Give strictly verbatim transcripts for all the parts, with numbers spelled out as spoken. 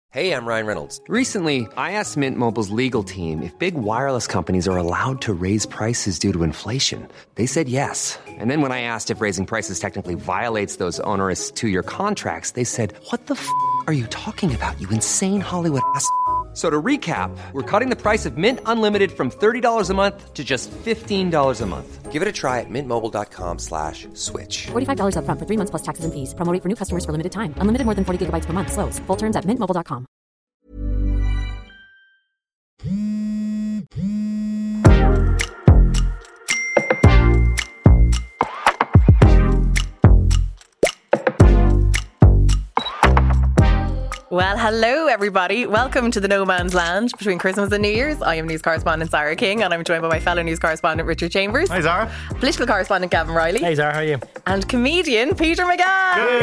Hey, I'm Ryan Reynolds. Recently, I asked Mint Mobile's legal team if big wireless companies are allowed to raise prices due to inflation. They said yes. And then when I asked if raising prices technically violates those onerous two-year contracts, they said, what the f*** are you talking about, you insane Hollywood ass f- So to recap, we're cutting the price of Mint Unlimited from thirty dollars a month to just fifteen dollars a month. Give it a try at mintmobile.com slash switch. forty-five dollars up front for three months plus taxes and fees. Promo rate for new customers for limited time. Unlimited more than forty gigabytes per month. Slows full terms at mint mobile dot com. Well, hello everybody. Welcome to the No Man's Land between Christmas and New Year's. I am news correspondent Zara King and I'm joined by my fellow news correspondent Richard Chambers. Hi Zara. Political correspondent Gavin Riley. Hey Zara, how are you? And comedian Peter McGann.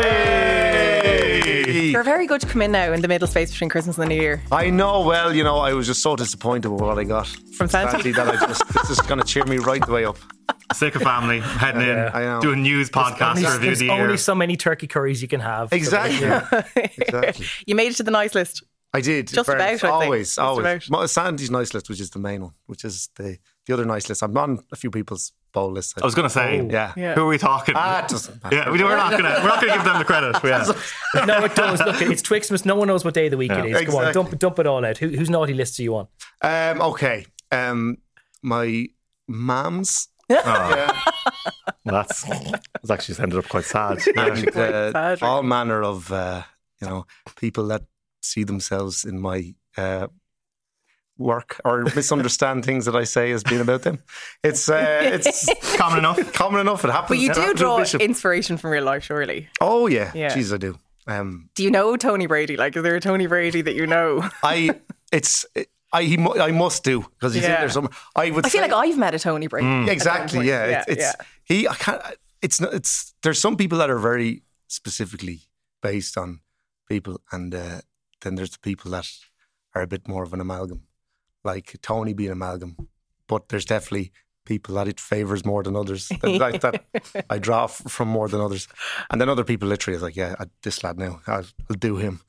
Yay! You're very good to come in now in the middle space between Christmas and the New Year. I know, well, you know, I was just so disappointed with what I got From Santa. Santi that I just, this is going to cheer me right the way up. Sick of family, heading Yeah, in, I know. doing news podcasts Only, to review there's the only year. so many turkey curries you can have. Exactly. Exactly. You made it to the nice list. I did. Just Very- about, I think. Always, Just always. about. My- Sandy's nice list, which is the main one, which is the, the other nice list. I'm on a few people's bowl lists. I was going to say, Yeah. Yeah. who are we talking? Ah, it doesn't matter. yeah, we, we're not going to we're not going to give them the credit. Yeah. No, it does. Look, it's Twixmas. No one knows what day of the week Yeah. it is. Come on, Exactly. dump, dump it all out. Who, whose naughty list are you on? Um, okay. Um, my mum's. Oh, Yeah. that's that's actually ended up quite sad. and uh, sad. all manner of uh, you know people that see themselves in my uh, work or misunderstand things that I say as being about them. It's uh, it's Common enough. common enough. It happens. But you It do happens with draw Bishop. inspiration from real life, surely. Oh yeah, Yeah. jeez, I do. Um, Do you know Tony Brady? Like, is there a Tony Brady that you know? I it's I he mu- I must do because he's Yeah. in there somewhere. I would. I feel say, like I've met a Tony Brady. Yeah, at some exactly. point. Yeah, yeah, it's, it's yeah. he. I can't. It's not. It's there's some people that are very specifically based on people, and uh, then there's the people that are a bit more of an amalgam, like Tony being amalgam. But there's definitely people that it favours more than others. That, like that I draw f- from more than others, and then other people literally is like, yeah, I, this lad now, I'll, I'll do him.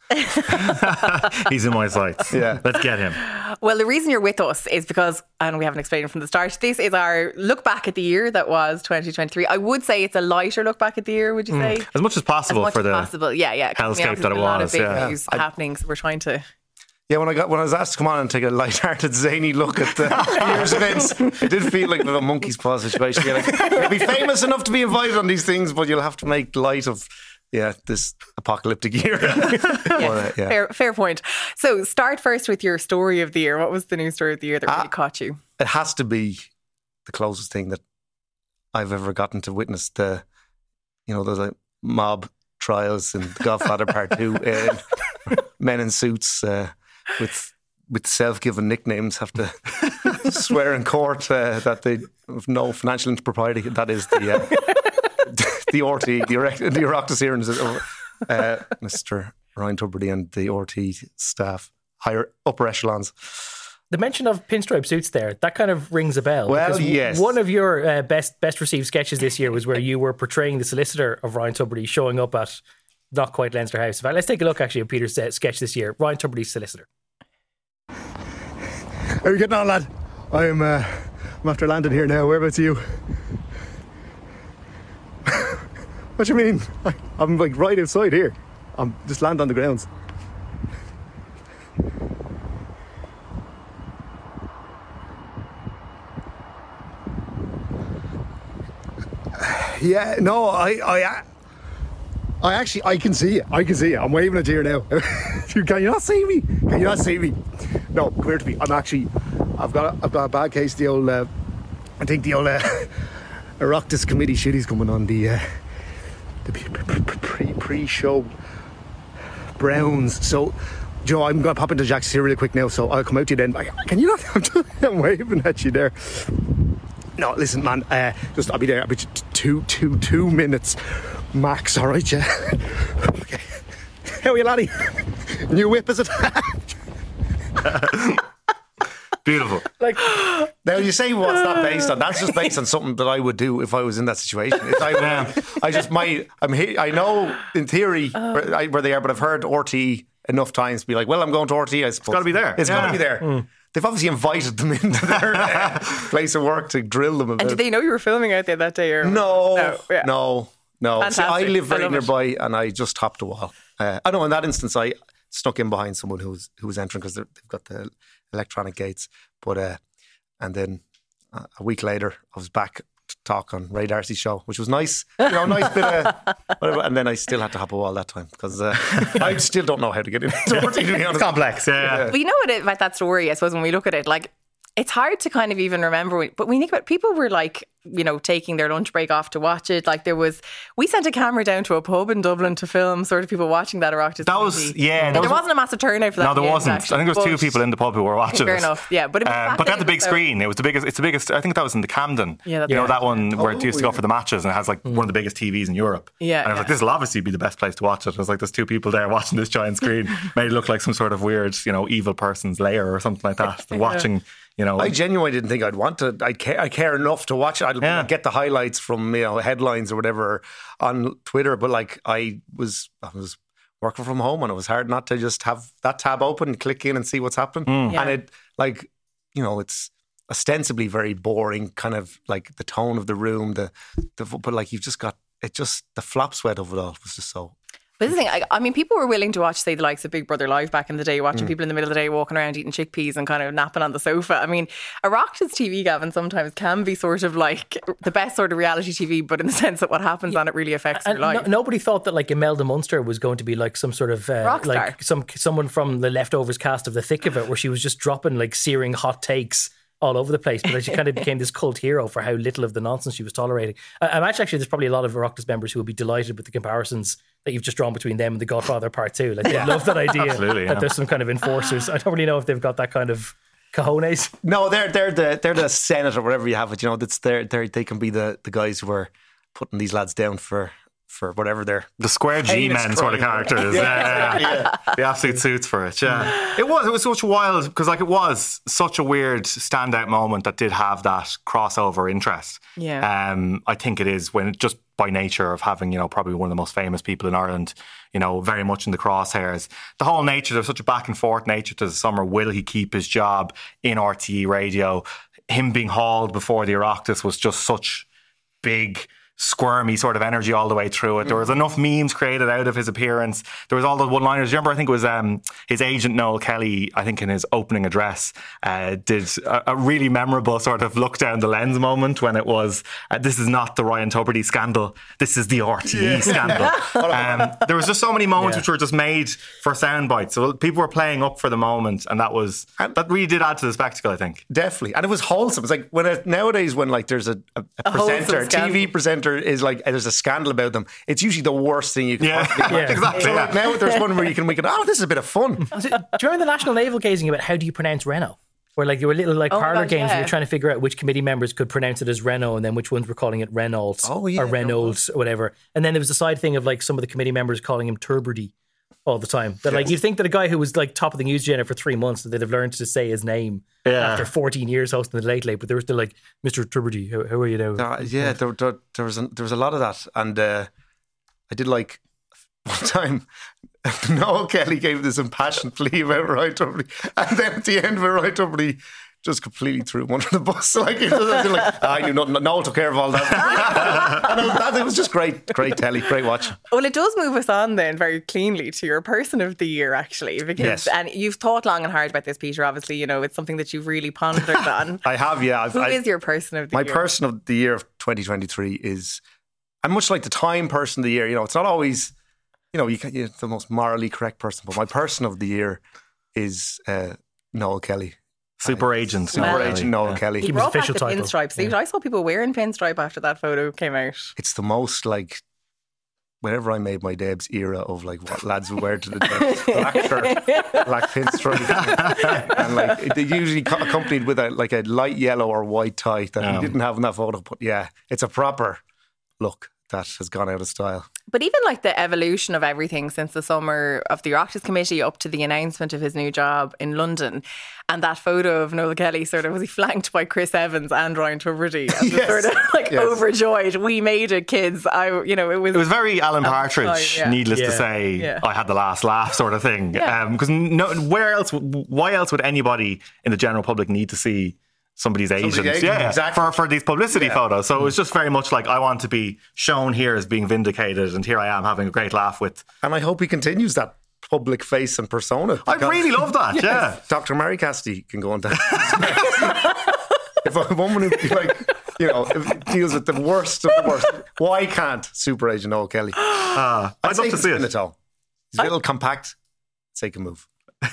He's in my sights. Yeah. Let's get him. Well, the reason you're with us is because, and we haven't explained it from the start, this is our look back at the year that was twenty twenty-three. I would say it's a lighter look back at the year, would you say? As much as As possible much for as the possible, yeah, yeah. 'Cause, to be hellscape honest, that there's it a lot was, of big yeah. news I- happening, so we're trying to. Yeah, when I got when I was asked to come on and take a light-hearted, zany look at the year's events, it did feel like a monkey's paw situation. You're like, you'll be famous enough to be invited on these things, but you'll have to make light of yeah this apocalyptic year. But, uh, yeah. Fair, fair point. So, start first with your story of the year. What was the news story of the year that really Ah. caught you? It has to be the closest thing that I've ever gotten to witness the, you know, those like mob trials in The Godfather Part Two. Uh, men in suits uh, with with self-given nicknames have to swear in court uh, that they have no financial impropriety. That is the uh, the R T, the erect, the Oireachtas hearings of uh, Mister Ryan Tubridy and the R T staff, higher upper echelons. The mention of pinstripe suits there, that kind of rings a bell. Well, because yes. One of your uh, best best received sketches this year was where you were portraying the solicitor of Ryan Tubridy showing up at not quite Leinster House. In fact, let's take a look actually at Peter's uh, sketch this year. Ryan Tubridy's solicitor. How are you getting on, lad? I'm, uh, I'm after landing here now. Whereabouts are you? What do you mean? I, I'm like right outside here. I'm just land on the grounds. Yeah, no, I, I, I actually, I can see you. I can see you. I'm waving at you here now. Can you not see me? Can you not see me? No, come here to me. I'm actually, I've got, a, I've got a bad case. The old, uh, I think the old uh, Oireachtas committee shitty's coming on the, uh, the pre pre show Browns. So, Joe, I'm going to pop into Jack's here really quick now. So I'll come out to you then. Can you not? I'm waving at you there. No, listen, man. Uh, just I'll be there. I'll be t- two, two, two minutes max. All right, yeah. Okay. How are you, laddie? New whip, is it? Beautiful. Like, Now you say what's that based on? That's just based on something that I would do if I was in that situation. If I, Yeah. I just might. I'm. he- I know in theory where, I, where they are, but I've heard R T enough times to be like, well, I'm going to R T E, I suppose. gotta be there. It's got to Yeah. be there. Mm. They've obviously invited them into their uh, place of work to drill them a bit. And did they know you were filming out there that day? Or No, no, yeah. no, no. See, I Fantastic. live I very love it. nearby, and I just topped a wall. Uh, I know in that instance, I snuck in behind someone who was who was entering because they've got the electronic gates. But uh, and then uh, a week later, I was back to talk on Ray Darcy's show, which was nice. You know, nice bit of whatever. And then I still had to hop a wall that time because uh, I still don't know how to get into it. To be honest, It's complex. Yeah, yeah. But you know what it, about that story, I suppose, when we look at it, like, it's hard to kind of even remember. When, but when you think about it, people were like, you know, taking their lunch break off to watch it. Like there was, we sent a camera down to a pub in Dublin to film sort of people watching that Oireachtas. That was, yeah. And That there was, wasn't a massive turnout for that. no, there in the end, wasn't. actually, I think there was two but- people in the pub who were watching Fair it. enough, yeah. But, it was Um, back but they had then, the big so- screen. It was the biggest. It's the biggest. I think that was in the Camden. Yeah, that's you know right. that one where it Oh, used to go yeah. for the matches, and it has like one of the biggest T Vs in Europe. Yeah, and I was yeah. like, this will obviously be the best place to watch it. I was like, there's two people there watching this giant screen. Made it look like some sort of weird, you know, evil person's lair or something like that. They're watching, you know. I genuinely didn't think I'd want to. I care, I care enough to watch it. I'd Yeah. get the highlights from, you know, headlines or whatever on Twitter. But like, I was, I was working from home, and it was hard not to just have that tab open, click in, and see what's happening. Mm. Yeah. And it, like, you know, it's ostensibly very boring, kind of like the tone of the room, the, the but like you've just got it. Just the flop sweat of it all was just so. But the thing, I, I mean, people were willing to watch, say, the likes of Big Brother Live back in the day, watching Mm. people in the middle of the day walking around eating chickpeas and kind of napping on the sofa. I mean, Oireachtas T V, Gavin, sometimes can be sort of like the best sort of reality T V, but in the sense that what happens on it really affects your And life. no, nobody thought that like Imelda Munster was going to be like some sort of uh, Rock star. like some someone from the Leftovers cast of The Thick of It, where she was just dropping like searing hot takes all over the place, but like, she kind of became this cult hero for how little of the nonsense she was tolerating. I, I imagine actually there's probably a lot of Oireachtas members who will be delighted with the comparisons that you've just drawn between them and The Godfather Part Two. Like they love that idea Absolutely, that yeah. there's some kind of enforcers. I don't really know if they've got that kind of cojones. No, they're they're the they're the Senate or whatever you have it. You know, that's they're they they can be the the guys who are putting these lads down for for whatever they're. The square G Heinous men sort of crime. characters. yeah, yeah, yeah. The absolute suits for it. Yeah, it was. It was such wild because, like, it was such a weird standout moment that did have that crossover interest. Yeah. Um, I think it is when just by nature of having, you know, probably one of the most famous people in Ireland, you know, very much in the crosshairs. The whole nature, there's such a back and forth nature to the summer. Will he keep his job in R T E radio? Him being hauled before the Oireachtas was just such big, squirmy sort of energy all the way through it. There was enough memes created out of his appearance. There was all the one-liners. Remember, I think it was um, his agent Noel Kelly, I think in his opening address, uh, did a, a really memorable sort of look down the lens moment when it was, uh, this is not the Ryan Tubridy scandal, this is the R T E scandal. Um, there was just so many moments Yeah. which were just made for sound bites. So people were playing up for the moment, and that was, that really did add to the spectacle, I think. Definitely, and it was wholesome. It's like when it, nowadays when like there's a, a, a A wholesome presenter, a T V scandal. presenter is like there's a scandal about them. It's usually the worst thing you can. Yeah, possibly Yeah. exactly. So yeah. like now there's one where you can make it. Oh, this is a bit of fun. Do you remember the national navel gazing about how do you pronounce Renault? Where like there were little like Oh my parlour gosh, games yeah. where you're trying to figure out which committee members could pronounce it as Renault and then which ones were calling it Renault Oh, yeah, or there Renault or whatever. And then there was the side thing of like some of the committee members calling him Tubridy all the time. That like you'd think that a guy who was like top of the news agenda for three months that they'd have learned to say his name Yeah. after fourteen years hosting the Late Late, but they were still like, Mister Tubridy, how, how are you now? Uh, yeah, there, there, there was a, there was a lot of that, and uh, I did like one time. Noel Kelly gave this impassioned plea about Ryan Tubridy, and then at the end of it, Ryan Tubridy just completely threw him under the bus. Like, it was like "Ah, I knew nothing. Noel took care of all that. And it was, that- it was just great, great telly, great watch. Well, it does move us on then very cleanly to your person of the year, actually, because Yes. and you've thought long and hard about this, Peter. Obviously, you know it's something that you've really pondered on. I have, yeah. I've, Who I, is your person of the my year? person of the year of twenty twenty-three is, I'm much like the Time person of the year. You know, it's not always, you know, you can, you're the most morally correct person, but my person of the year is uh, Noel Kelly. Super agent. Super Well, agent Noel Kelly. He Keep his brought back official the title. pinstripe suit. I saw people wearing pinstripe after that photo came out. It's the most like, whenever I made my Debs era of like what lads would wear to the dance, black shirt, black pinstripe, and like it, it usually co- accompanied with a like a light yellow or white tie that Um. he didn't have in that photo. But yeah, it's a proper look. that has gone out of style. But even like the evolution of everything since the summer of the Oireachtas Committee up to the announcement of his new job in London, and that photo of Noel Kelly sort of was he flanked by Chris Evans and Ryan Tubridy, and Yes. sort of like Yes. overjoyed. We made it, kids. I, you know, it was It was very Alan Um, Partridge, oh, yeah. needless Yeah. to say, Yeah. I had the last laugh sort of thing. Yeah. Because no, where else, why else would anybody in the general public need to see somebody's agent, agent, yeah, exactly. for, for these publicity Yeah. photos? So it was just very much like, I want to be shown here as being vindicated, and here I am having a great laugh with. And I hope he continues that public face and persona. I because- really love that, yeah. Doctor Mary Cassidy can go on that. If a woman who, like, you know, if deals with the worst of the worst, why can't Super Agent Noel Kelly? Uh, I'd love to see it. All. He's a little compact. Take a move.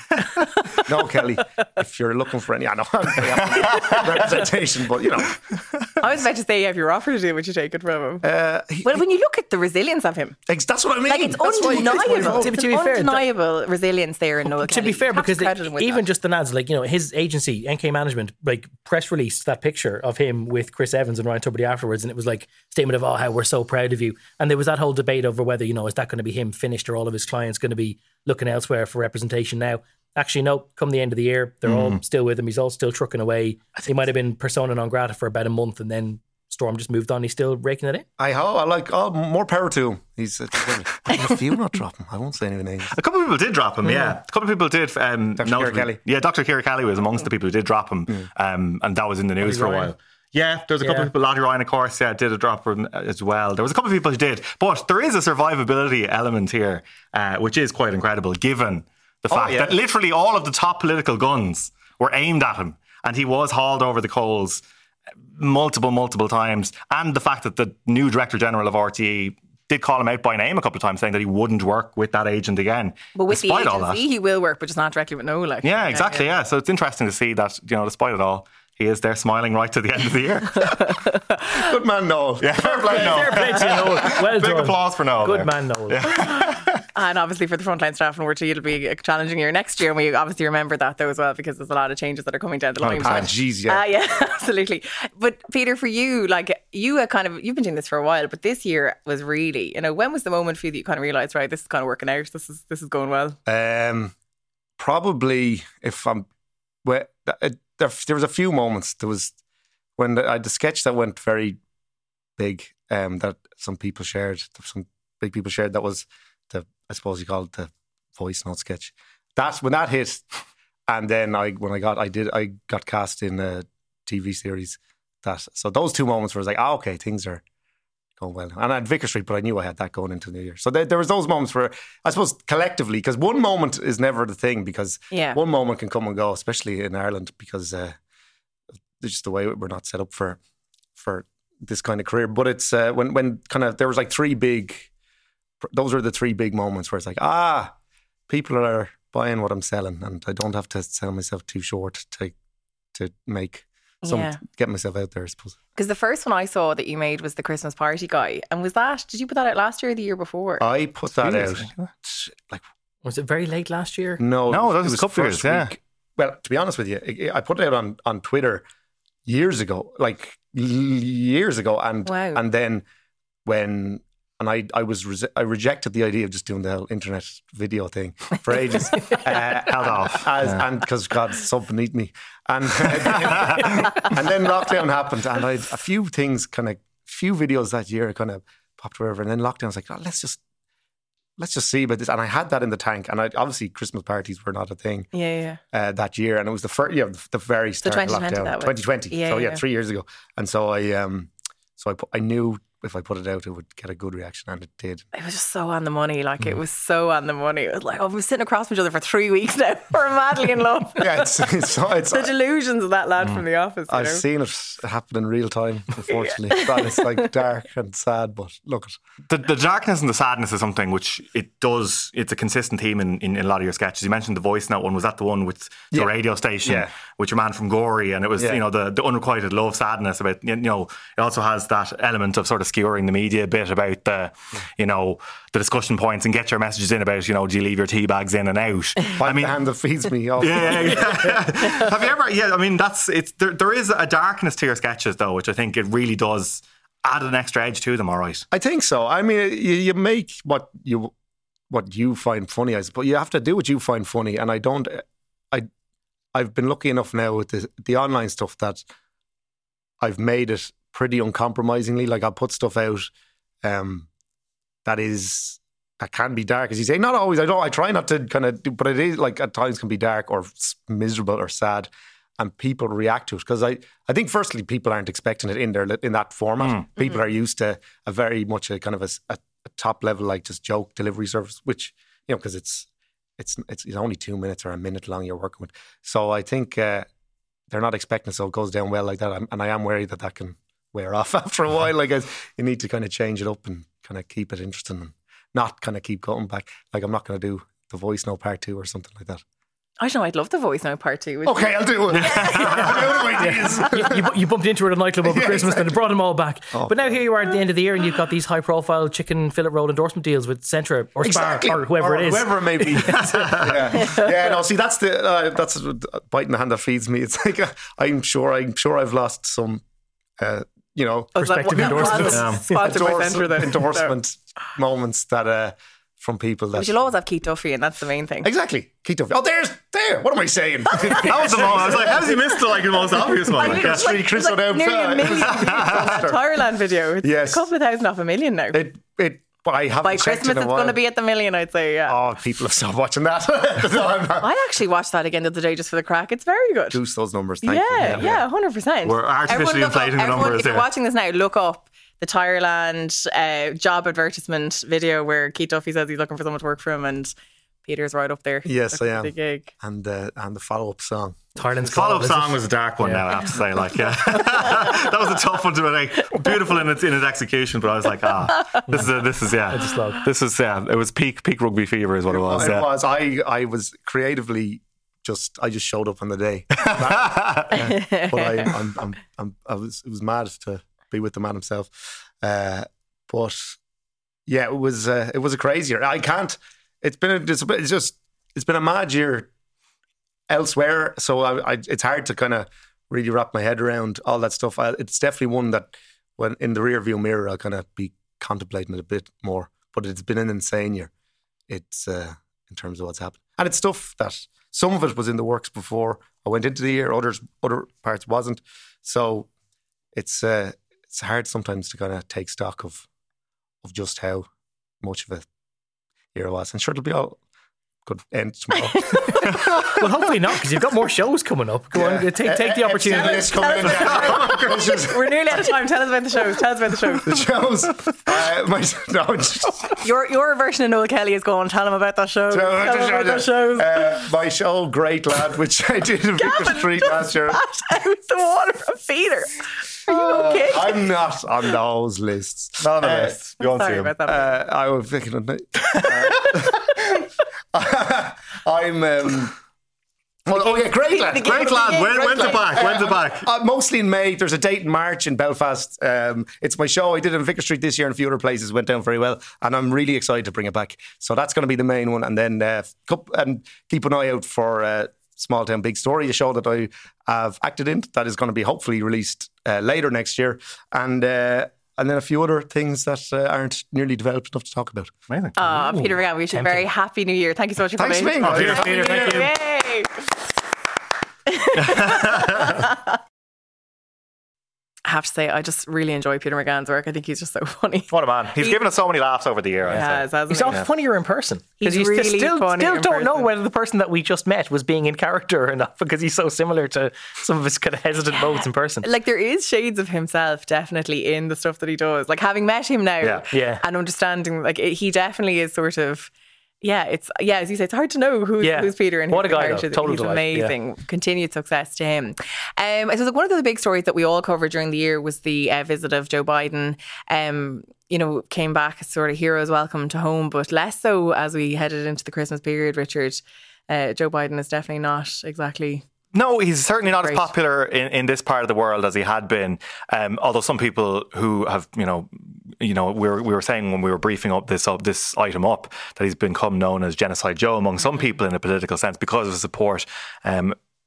Noel Kelly, if you're looking for any, I know, representation, but you know, I was about to say, if you're offered to do, would you take it from him? uh, he, Well, when you look at the resilience of him, ex- that's what I mean. like it's That's why he gets my undeniable. vote. To be- It's to be fair, that- undeniable resilience there in Noel To Kelly. be fair, You have because to they- credit him with even that. just the nads, like, you know, his agency, N K Management, like press released that picture of him with Chris Evans and Ryan Tubridy afterwards, and it was like statement of, oh, how we're so proud of you. And there was that whole debate over whether, you know, is that going to be him finished, or all of his clients going to be looking elsewhere for representation now? Actually, no, come the end of the year, they're all still with him. He's all still trucking away. He might have been persona non grata for about a month, and then Storm just moved on. He's still raking it in. I hope. I like. Oh, more power to him. He's. Uh, a few not drop him. I won't say any names. A couple of people did drop him, yeah. A couple of people did. Um, Doctor notably- Ciara Kelly. Yeah, Doctor Ciara Kelly was amongst the people who did drop him, um, and that was in the news for a Ryan. while. Yeah, there was a couple Yeah. of people. Lottie Ryan, of course, yeah, did a drop him as well. There was a couple of people who did, but there is a survivability element here, uh, which is quite incredible, given the fact yeah. that literally all of the top political guns were aimed at him, and he was hauled over the coals multiple, multiple times, and the fact that the new Director General of R T E did call him out by name a couple of times, saying that he wouldn't work with that agent again. But with the despite agency, all that. he will work, but just not directly with Noel. Like. Yeah, exactly. Yeah, so it's interesting to see that, you know, despite it all, he is there smiling right to the end of the year. Good man, Noel. Yeah, fair play, Noel. Fair play to you, Noel. Well Big done. applause for Noel. Good there. man, Noel. And obviously for the frontline staff in R T E, it'll be a challenging year next year. And we obviously remember that though as well, because there's a lot of changes that are coming down the line. Ah, jeez, yeah. Uh, yeah, absolutely. But Peter, for you, like you are kind of, you've been doing this for a while, but this year was really, you know, when was the moment for you that you kind of realised, right, this is kind of working out, this is this is going well? Um, probably if I'm, well, it, there, there was a few moments. There was when I had the sketch that went very big, um, that some people shared, some big people shared. That was the, I suppose you call it the voice note sketch. That's when that hit, and then I when I got I did I got cast in a T V series. That so those two moments where I was like, oh, okay, things are going well. And I had Vicar Street, but I knew I had that going into the new year. So there, there was those moments where I suppose collectively, because one moment is never the thing, because Yeah. one moment can come and go, especially in Ireland, because uh, it's just the way we're not set up for for this kind of career. But it's uh, when when kind of there was like three big. Those are the three big moments where it's like, ah, people are buying what I'm selling, and I don't have to sell myself too short to to make some Yeah. get myself out there, I suppose. Because the first one I saw that you made was the Christmas party guy. And was that, did you put that out last year or the year before? I put that Two out. years, I think. Like Was it very late last year? no, No, that it was a couple first years, yeah. week. Well, to be honest with you, I I put it out on, on Twitter years ago, like l- years ago, and Wow. and then when and I I was rese- I rejected the idea of just doing the whole internet video thing for ages. uh, Held off. as, and because God sub beneath me, and and then lockdown happened, and I had a few things kind of few videos that year kind of popped over, and then lockdown was like, oh, let's just let's just see about this, and I had that in the tank, and I obviously Christmas parties were not a thing Yeah, yeah. uh, that year, and it was the first, yeah, the, the very start of twenty twenty lockdown, that was. twenty twenty. Yeah, so yeah, yeah. three years ago, and so I um, so I put, I knew if I put it out, it would get a good reaction, and it did. It was just so on the money. Like Mm. it was so on the money. It was like, oh, we're sitting across from each other for three weeks now. We're madly in love. Yeah, it's it's, it's The delusions of that lad from the office. You I've know? seen it happen in real time, unfortunately. But it's like dark and sad, but look, it. The, the darkness and the sadness is something which it does, it's a consistent theme in, in, in a lot of your sketches. You mentioned the voice note one. Was that the one with the Yeah. radio station Yeah. with your man from Gory? And it was, Yeah. you know, the, the unrequited love sadness about, you know, it also has that element of sort of skewering the media a bit about the, you know, the discussion points and get your messages in about, you know, do you leave your tea bags in and out? I mean, the hand that feeds me. Also. Yeah, yeah, yeah. Have you ever? Yeah, I mean, that's it's. There, there is a darkness to your sketches, though, which I think it really does added an extra edge to them, all right. I think so. I mean, you, you make what you what you find funny, I suppose. You have to do what you find funny, and I don't. I I've been lucky enough now with the the online stuff that I've made it pretty uncompromisingly. Like I'll put stuff out um, that is that can be dark, as you say. Not always. I don't. I try not to kind of do, but it is like at times can be dark or miserable or sad. And people react to it because I, I think firstly people aren't expecting it in there in that format. Mm. People mm-hmm. are used to a very much a kind of a, a, a top level like just joke delivery service, which you know because it's it's it's it's only two minutes or a minute long you're working with. So I think uh, they're not expecting it, so it goes down well like that. I'm, and I am worried that that can wear off after a while. Like you need to kind of change it up and kind of keep it interesting and not kind of keep going back. Like I'm not going to do The Voice No Part Two or something like that. I don't know, I'd love The Voice Now Part two. Okay, I'll do it. you, you, you bumped into it at a nightclub over Yeah, Christmas exactly. and it brought them all back. Oh, but now here you are at the end of the year and you've got these high profile chicken fillet roll endorsement deals with Centra or Spar Exactly. or whoever or it is. Whoever it may be. yeah. yeah, no, see, that's the uh, that's a biting the hand that feeds me. It's like uh, I'm sure I'm sure I've lost some, uh, you know, Oh, is that Perspective what- endorsements. Yeah. Sponsored by endorse- Centra then. endorsement moments that uh, from people that But you'll always have Keith Duffy, and that's the main thing. exactly. Keep Duffy. Oh, there's there. What am I saying? That was the moment. I was like, how has he missed the, like, the most obvious one? Like, It's really Chris It's like O'Dowd. nearly a million views on that Tireland video. It's Yes. a couple of thousand off a million now. It it. But I haven't By checked Christmas, in a it's while. going to be at the million, I'd say, yeah. Oh, people have stopped watching that. No, I'm not. I actually watched that again the other day just for the crack. It's very good. Juice those numbers. Thank Yeah, you. yeah, one hundred percent. We're artificially Everyone look up- inflating the everyone, numbers If you're here. watching this now, look up the Tireland uh, job advertisement video where Keith Duffy says he's looking for someone to work for him and Peter's right up there. Yes, I Looking for am. the gig. And uh, and the follow up song. Ireland's follow-up call, song is was a dark one Yeah. now, I have to say. Like, yeah. That was a tough one to make. Beautiful in its in its execution, but I was like, ah, this is a, this is yeah. It's a slog. This is yeah. It was peak peak rugby fever is what it was. It Yeah. was. I I was creatively just. I just showed up on the day. Uh, but I, I'm, I'm, I'm, I was. It was mad to be with the man himself. Uh, but yeah, it was. Uh, it was a crazy year. I can't. It's been. A, it's, a bit- it's just. It's been a mad year elsewhere. So I, I, it's hard to kind of really wrap my head around all that stuff. I, it's definitely one that, when in the rear view mirror, I'll kind of be contemplating it a bit more. But it's been an insane year. It's uh, in terms of what's happened, and it's stuff that some of it was in the works before I went into the year. Others, other parts wasn't. So it's uh, it's hard sometimes to kind of take stock of of just how much of a year it was. And sure, it'll be all good end tomorrow. Well, hopefully not, because you've got more shows coming up. Go on, take take the opportunity. It's coming in. It's just- We're nearly out of time. Tell us about the shows. Tell us about the shows. the shows. Uh, my, no, just, Your your version of Noel Kelly is going. Tell him about that show. Tell him about that show. Uh, my show, Great Lad, which I did in Vicar Street last year. Spat out the water from Peter. Are you okay? Uh, I'm not on those lists. None of Uh, this. You won't see Sorry him. about that. Uh, I was thinking of it. Uh, I'm. Um, well, oh yeah, Great Lad. The gig- Great the lad. gig- When, Great when's lad. it back? When's it back? Uh, mostly in May. There's a date in March in Belfast. Um, it's my show. I did it in Vicar Street this year and a few other places. Went down very well. And I'm really excited to bring it back. So that's going to be the main one. And then uh, cup- and keep an eye out for uh, Small Town Big Story, a show that I have acted in that is going to be hopefully released uh, later next year. And uh, and then a few other things that uh, aren't nearly developed enough to talk about. Amazing. Uh, Peter McGann, we wish you a very happy new year. Thank you so much for Thanks, coming. Ming. Oh, Peter, Happy Peter, New thank Year. Yay. I have to say, I just really enjoy Peter McGann's work. I think he's just so funny. What a man. He's He- given us so many laughs over the year. I'd He say. has, hasn't He's he? often funnier in person. He's Because you really still, funny still in don't know person. whether the person that we just met was being in character or not, because he's so similar to some of his kind of hesitant modes in person. Like, there is shades of himself definitely in the stuff that he does. Like, having met him now Yeah. Yeah. and understanding, like, it, he definitely is sort of, yeah, it's, yeah, as you say, it's hard to know who's, Yeah. who's Peter and What who's a the guy, though. character. Total He's delight. amazing. Continued success to him. Um, I suppose like one of the big stories that we all covered during the year was the uh, visit of Joe Biden. Um, you know, came back as sort of hero's welcome to home, but less so as we headed into the Christmas period, Richard. Uh, Joe Biden is definitely not exactly... No, he's certainly not Great. as popular in, in this part of the world as he had been. Um, although some people who have, you know, you know, we were, we were saying when we were briefing up this up, this item up that he's become known as Genocide Joe among some people in a political sense because of his support um,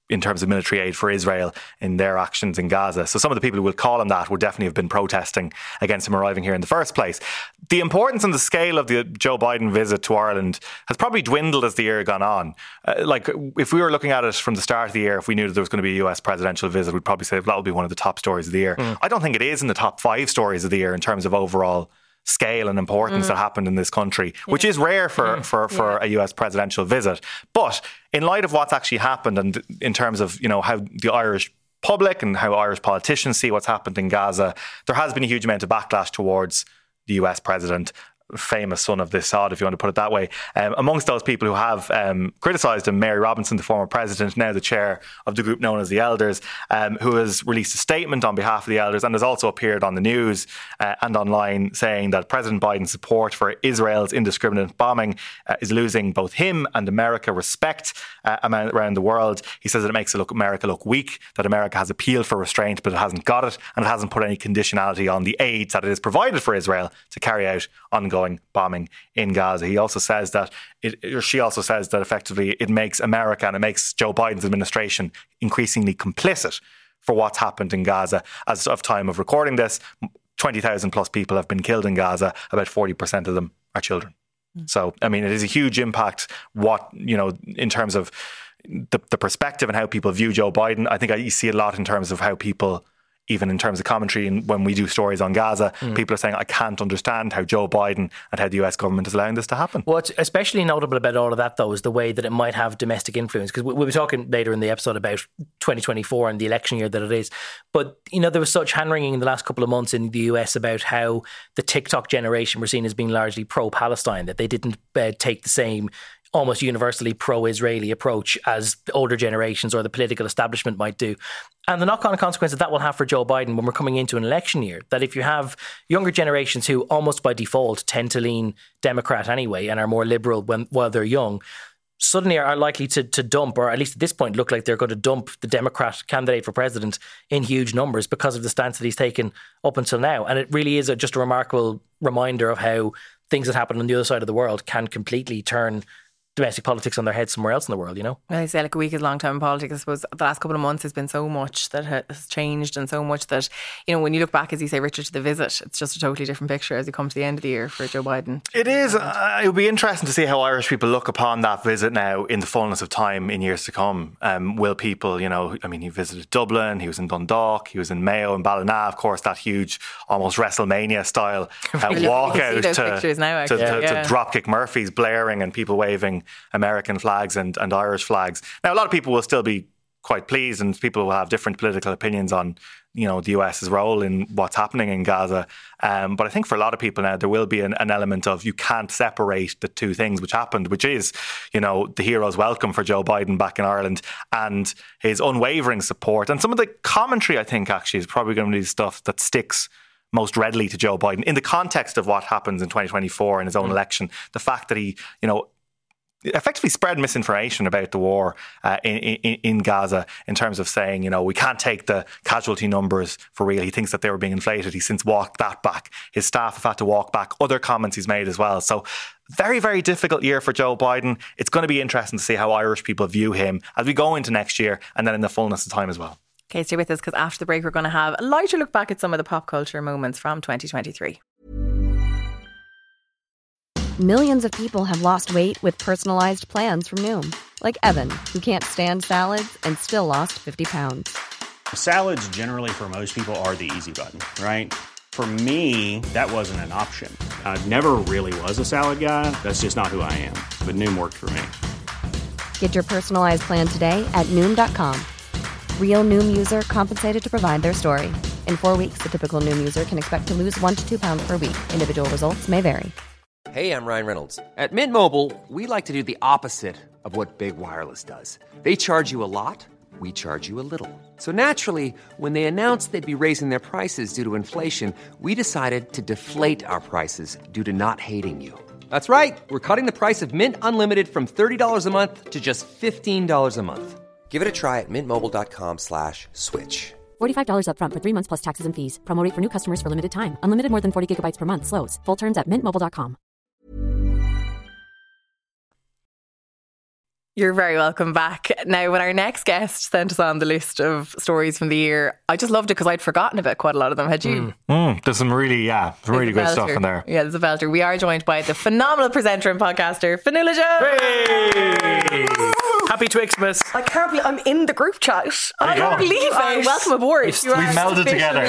in terms of military aid for Israel in their actions in Gaza. So some of the people who will call him that would definitely have been protesting against him arriving here in the first place. The importance and the scale of the Joe Biden visit to Ireland has probably dwindled as the year gone on. Uh, like if we were looking at it from the start of the year, if we knew that there was going to be a U S presidential visit, we'd probably say that will be one of the top stories of the year. Mm. I don't think it is in the top five stories of the year in terms of overall scale and importance mm. that happened in this country, yeah. which is rare for, mm. for, for yeah. a U S presidential visit. But in light of what's actually happened and in terms of, you know, how the Irish public and how Irish politicians see what's happened in Gaza, there has been a huge amount of backlash towards the U S president, famous son of this sod, if you want to put it that way. Um, amongst those people who have um, criticised him, Mary Robinson, the former president, now the chair of the group known as the Elders, um, who has released a statement on behalf of the Elders and has also appeared on the news uh, and online saying that President Biden's support for Israel's indiscriminate bombing uh, is losing both him and America respect uh, around the world. He says that it makes it look, America look weak, that America has appealed for restraint, but it hasn't got it, and it hasn't put any conditionality on the aid that it has provided for Israel to carry out ongoing bombing in Gaza. He also says that, it, or she also says that effectively it makes America and it makes Joe Biden's administration increasingly complicit for what's happened in Gaza. As of time of recording this, twenty thousand plus people have been killed in Gaza. About forty percent of them are children. Mm. So, I mean, it is a huge impact what, you know, in terms of the, the perspective and how people view Joe Biden. I think I, you see a lot in terms of how people, even in terms of commentary, and when we do stories on Gaza, mm. people are saying, I can't understand how Joe Biden and how the U S government is allowing this to happen. What's especially notable about all of that, though, is the way that it might have domestic influence. Because we'll be talking later in the episode about twenty twenty-four and the election year that it is. But, you know, there was such hand-wringing in the last couple of months in the U S about how the TikTok generation were seen as being largely pro-Palestine, that they didn't uh, take the same almost universally pro-Israeli approach as the older generations or the political establishment might do. And the knock-on consequence that that will have for Joe Biden when we're coming into an election year, that if you have younger generations who almost by default tend to lean Democrat anyway and are more liberal when while they're young, suddenly are likely to, to dump, or at least at this point look like they're going to dump the Democrat candidate for president in huge numbers because of the stance that he's taken up until now. And it really is a, just a remarkable reminder of how things that happen on the other side of the world can completely turn domestic politics on their head somewhere else in the world, you know? Well, I say like a week is a long time in politics. I suppose the last couple of months has been so much that has changed and so much that, you know, when you look back, as you say, Richard, to the visit, it's just a totally different picture as you come to the end of the year for Joe Biden. It is. Uh, it would be interesting to see how Irish people look upon that visit now in the fullness of time in years to come. Um, will people, you know, I mean, he visited Dublin, he was in Dundalk, he was in Mayo and Ballina, of course, that huge, almost WrestleMania style uh, walkout to, now, to, yeah, to, yeah. to Dropkick Murphys blaring and people waving American flags and, and Irish flags. Now, a lot of people will still be quite pleased and people will have different political opinions on, you know, the US's role in what's happening in Gaza. Um, but I think for a lot of people now, there will be an, an element of you can't separate the two things which happened, which is, you know, the hero's welcome for Joe Biden back in Ireland and his unwavering support. And some of the commentary, I think, actually is probably going to be stuff that sticks most readily to Joe Biden in the context of what happens in twenty twenty-four in his own mm. election. The fact that he, you know, effectively spread misinformation about the war uh, in, in, in Gaza in terms of saying, you know, we can't take the casualty numbers for real. He thinks that they were being inflated. He's since walked that back. His staff have had to walk back other comments he's made as well. So very, very difficult year for Joe Biden. It's going to be interesting to see how Irish people view him as we go into next year and then in the fullness of time as well. Okay, stay with us because after the break we're going to have a lighter look back at some of the pop culture moments from twenty twenty-three. Millions of people have lost weight with personalized plans from Noom. Like Evan, who can't stand salads and still lost fifty pounds. Salads generally for most people are the easy button, right? For me, that wasn't an option. I never really was a salad guy. That's just not who I am. But Noom worked for me. Get your personalized plan today at Noom dot com. Real Noom user compensated to provide their story. In four weeks, the typical Noom user can expect to lose one to two pounds per week. Individual results may vary. Hey, I'm Ryan Reynolds. At Mint Mobile, we like to do the opposite of what Big Wireless does. They charge you a lot, we charge you a little. So naturally, when they announced they'd be raising their prices due to inflation, we decided to deflate our prices due to not hating you. That's right. We're cutting the price of Mint Unlimited from thirty dollars a month to just fifteen dollars a month. Give it a try at mintmobile.com slash switch. forty-five dollars up front for three months plus taxes and fees. Promo rate for new customers for limited time. Unlimited more than forty gigabytes per month. Slows full terms at mint mobile dot com. You're very welcome back. Now, when our next guest sent us on the list of stories from the year, I just loved it because I'd forgotten about quite a lot of them. Had you? Mm. Mm, there's some really, yeah, some really good stuff in there. Yeah, there's a belter. We are joined by the phenomenal presenter and podcaster, Fionnuala Jones. Hey! Happy Twixmas. I can't believe I'm in the group chat. I go. can't believe it. Welcome aboard. We've, we've melded together.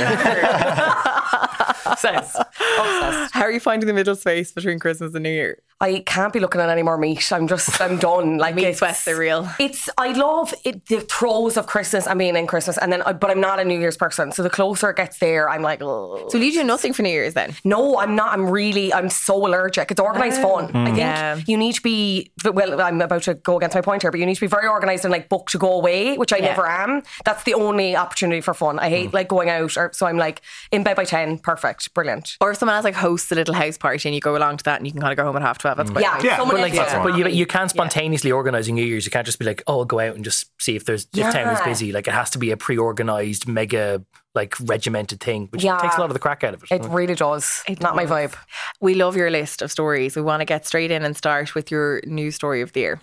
Obsessed. Obsessed. How are you finding the middle space between Christmas and New Year? I can't be looking at any more meat. I'm just, I'm done. Like Meat it's, sweats are real. It's, I love it, the throes of Christmas and being in Christmas, and then, but I'm not a New Year's person. So the closer it gets there, I'm like, oh. So you do nothing for New Year's then? No, I'm not. I'm really, I'm so allergic. It's organised Oh. fun. I think Yeah. you need to be, well, I'm about to go against my point here, but you need to be very organised and like book to go away, which I Yeah. never am. That's the only opportunity for fun. I hate like going out, or, so I'm like in bed by ten, perfect, brilliant. Or if someone else like hosts a little house party and you go along to that and you can kind of go home at half twelve, that's quite Yeah, nice. Yeah, someone But, like, gets that's it. but you, you can't spontaneously organise New Year's. You can't just be like, oh, I'll go out and just see if there's if town is Yeah. busy. Like, it has to be a pre-organised, mega, like, regimented thing, which Yeah. takes a lot of the crack out of it. It really does. It Not my does. vibe. We love your list of stories. We want to get straight in and start with your news story of the year.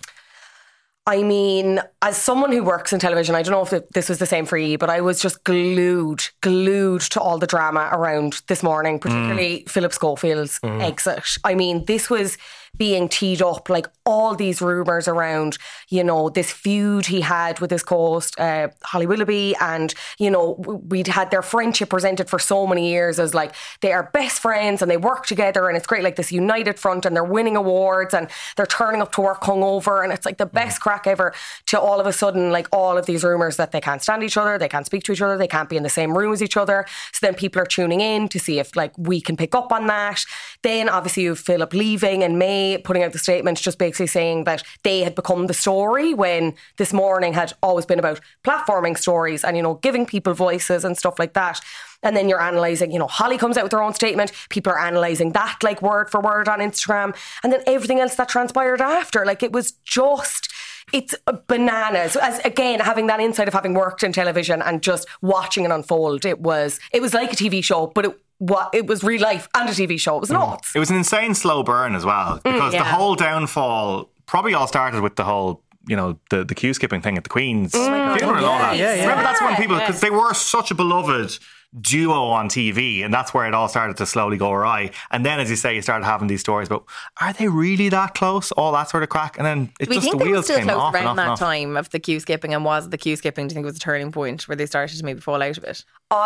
I mean, as someone who works in television, I don't know if it, this was the same for you, but I was just glued, glued to all the drama around this morning, particularly Philip Schofield's exit. I mean, this was being teed up, like all these rumours around, you know, this feud he had with his co-host, uh, Holly Willoughby, and, you know, w- we'd had their friendship presented for so many years as like, they are best friends and they work together and it's great, like this united front, and they're winning awards and they're turning up to work hungover, and it's like the best crack ever, to all of a sudden, like all of these rumours that they can't stand each other, they can't speak to each other, they can't be in the same room as each other. So then people are tuning in to see if like we can pick up on that. Then obviously you have Philip leaving in May, putting out the statement just basically saying that they had become the story, when this morning had always been about platforming stories and, you know, giving people voices and stuff like that. And then you're analysing, you know, Holly comes out with their own statement, people are analysing that like word for word on Instagram, and then everything else that transpired after. Like, it was just, it's bananas. As again, having that insight of having worked in television and just watching it unfold, it was it was like a T V show, but it what it was real life and a T V show. It was nuts. It was an insane slow burn as well, because yeah. the whole downfall probably all started with the whole, you know, the, the queue skipping thing at the Queen's funeral and all that. Yeah, yeah. Remember, that's when people, Yeah. because they were such a beloved duo on T V, and that's where it all started to slowly go awry. And then, as you say, you started having these stories about, are they really that close? All that sort of crack. And then it Do we just, think the they were wheels still came close off and around off and that off. time of the queue skipping? And was the queue skipping, do you think it was a turning point where they started to maybe fall out of it?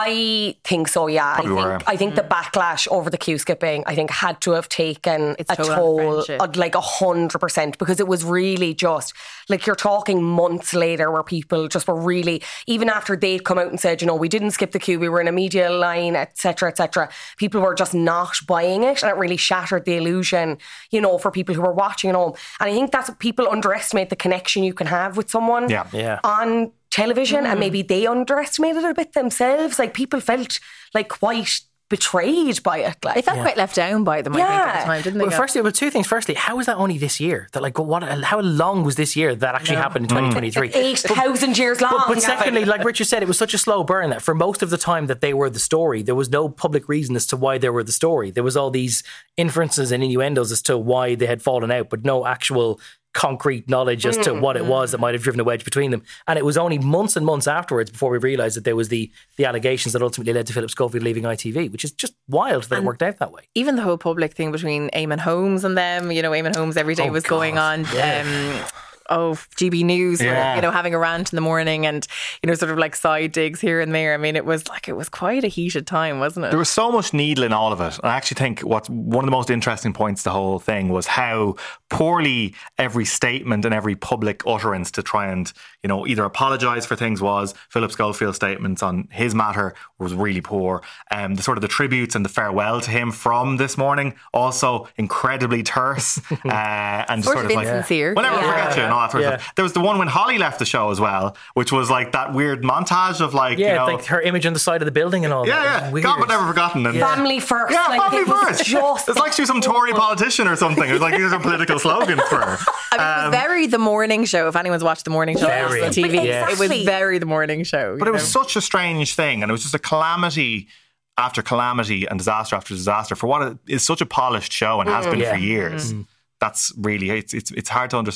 I think so, yeah. Probably I were. think, I think the backlash over the queue skipping, I think, had to have taken Its a toll on toll, friendship. uh, like a hundred percent, because it was really just like, you're talking months later where people just were really, even after they'd come out and said, you know, we didn't skip the queue, we were in a media line, et cetera, et cetera. People were just not buying it, and it really shattered the illusion, you know, for people who were watching at home. And I think that's what people underestimate, the connection you can have with someone Yeah. Yeah. on television, and maybe they underestimated it a bit themselves. Like, people felt like quite betrayed by it. Like, They felt quite left down by them, I think, at Yeah. the time, didn't they? Well, firstly, well, two things. Firstly, how was that only this year? That like, what? How long was this year that actually happened in twenty twenty-three? eight thousand years long. But, but Gavin. secondly, like Richard said, it was such a slow burn that for most of the time that they were the story, there was no public reason as to why they were the story. There was all these inferences and innuendos as to why they had fallen out, but no actual concrete knowledge as to what it was that might have driven a wedge between them. And it was only months and months afterwards before we realised that there was the the allegations that ultimately led to Philip Schofield leaving I T V, which is just wild that it worked out that way. Even the whole public thing between Eamon Holmes and them, you know, Eamon Holmes every day Oh, was God. going on. Yeah. Um, Oh, G B News, Yeah. you know, having a rant in the morning and, you know, sort of like side digs here and there. I mean, it was like, it was quite a heated time, wasn't it? There was so much needle in all of it. I actually think what's one of the most interesting points of the whole thing was how poorly every statement and every public utterance to try and, you know, either apologise for things was. Philip Schofield's statements on his matter was really poor. Um, the sort of the tributes and the farewell to him from this morning, also incredibly terse. uh, and Sort sort of of like, insincere. we'll never Yeah. forget you and all that sort of Yeah. stuff. There was the one when Holly left the show as well, which was like that weird montage of like, Yeah, you know, like her image on the side of the building and all yeah, that. yeah, It was weird. God but never forgotten. And family first. yeah, like, family it was first. Just It's like she was some Tory politician or something. It was like these are political slogans for her. I mean, it was very the morning show. If anyone's watched the morning show Very. on T V, But it was exactly. very the morning show. But you it was know? such a strange thing, and it was just a calamity after calamity and disaster after disaster for what is such a polished show and has been Yeah. for years. That's really it's it's it's hard to understand.